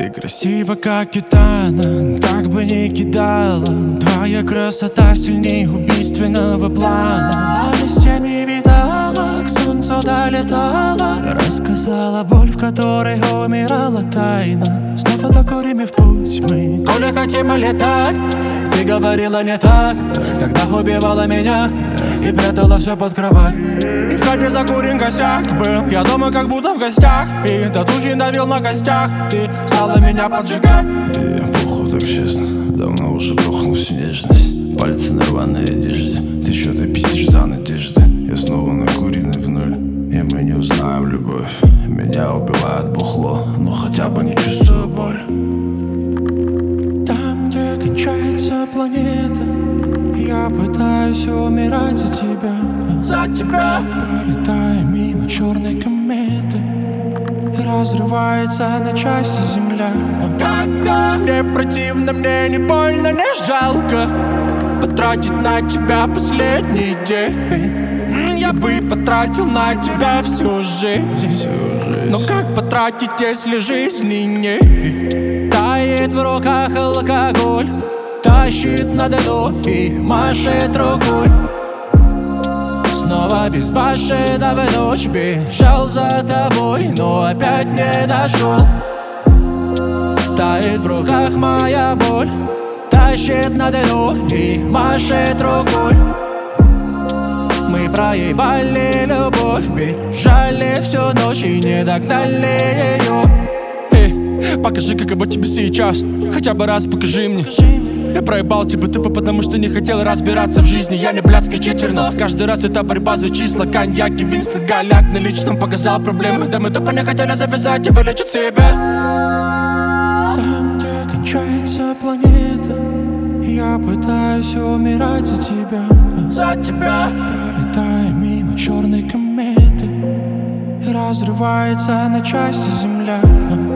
Ты красива, как Китана, как бы ни кидала. Твоя красота сильней убийственного плана. А с теми видала, к солнцу долетала. Рассказала боль, в которой умирала тайна. Снова докурим и в путь мы, коли хотим летать. Ты говорила не так, когда убивала меня и прятала все под кровать. И в кадре закурен косяк был, я дома как будто в гостях. И татухи давил на костях, ты стала меня поджигать. Я похуй, так честно, давно уже брохнул всю нежность. Пальцы на рваной одежде, ты что-то пиздишь за надежды. Я снова накуренный в ноль, и мы не узнаем любовь. Меня убивает бухло, но хотя бы не чувствую боль. Там, где кончается планета, я пытаюсь умирать за тебя. За тебя. Пролетая мимо черной кометы, разрывается на части земля. Когда мне противно, мне не больно, не жалко потратить на тебя последний день. Я бы потратил на тебя всю жизнь. Но как потратить, если жизни нет? Тает в руках алкоголь, тащит на дно и машет рукой. Снова безбашенного ночь, бежал за тобой, но опять не дошел. Тает в руках моя боль, тащит на дно и машет рукой. Мы проебали любовь, бежали всю ночь и не догнали ее. Покажи, каково тебе сейчас, хотя бы раз покажи мне. Я проебал тебя тупо, потому что не хотел разбираться в жизни. Я не блядский читер, но каждый раз это борьба за числа. Коньяк и Винстон, голяк на личном показал проблемы. Да мы тупо не хотели завязать и вылечить себя. Там, где кончается планета, я пытаюсь умирать за тебя. За тебя. Пролетая мимо черной кометы, разрывается на части земля.